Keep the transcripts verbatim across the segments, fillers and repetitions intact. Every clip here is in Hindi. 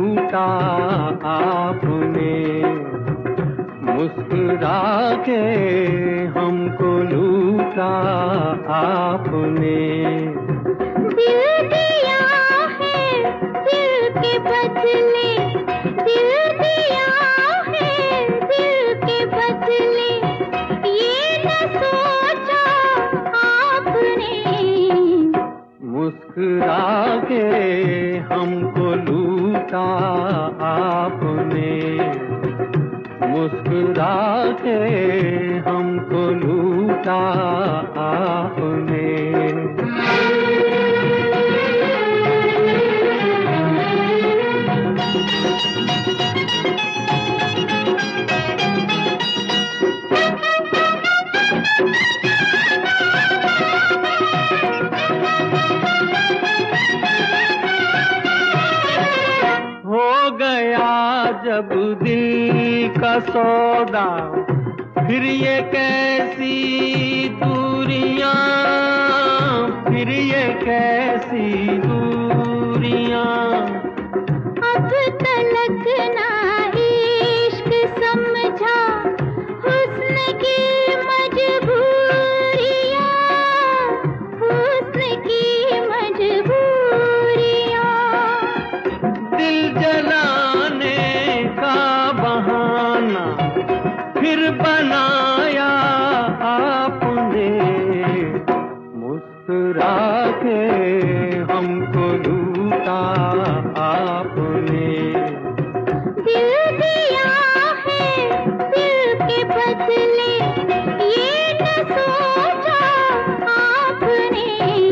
लूटा आपने, मुस्कुरा के हमको लूटा आपने। दिल दिया है दिल के बदले, दिल दिया है दिल के बदले, ये न सोचा आपने। मुस्कुरा के हमको लूटा आपने, मुस्कुरा के हमको लूटा आपने। हो गया जब दिल का सौदा, फिर ये कैसी दूरियां, फिर ये कैसी दूरियां। अब तलक ना इश्क समझा हुस्न की मजबूरियां, हुस्न की मजबूरियां। दिल जलाने का बहाना फिर बनाया आपने, मुस्कुरा के हमको लूटा आपने। दिल दिया है दिल के बदले, ये न सोचा आपने।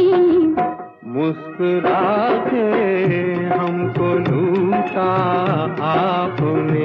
मुस्कुरा के हमको लूटा आपने।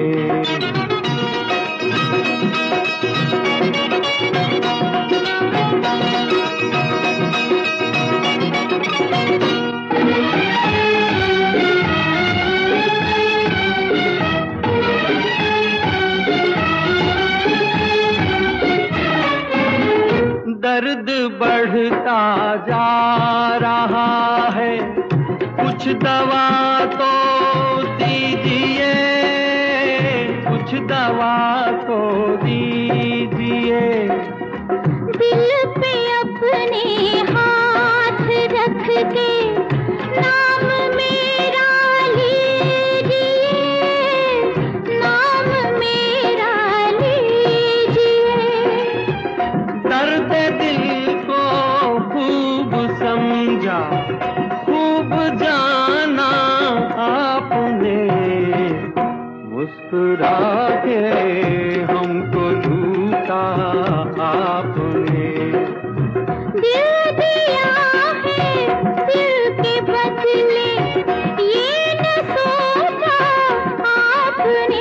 दर्द बढ़ता जा रहा है, कुछ दवा तो दीजिए, कुछ दवा तो दीजिए। दिल पे अपने हाथ रख के नाम मेरा लीजिए, नाम मेरा लीजिए। दर्द दिल को खूब समझा, खूब जाना आपने, मुस्कुरा के हमको लूटा आपने। दिल दिया है दिल के बदले, ये न सोचा आपने।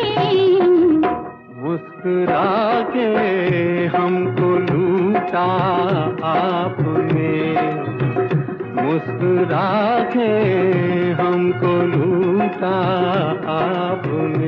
मुस्कुरा के हमको लूटा आपने, मुस्कुरा के हमको लूटा आपने।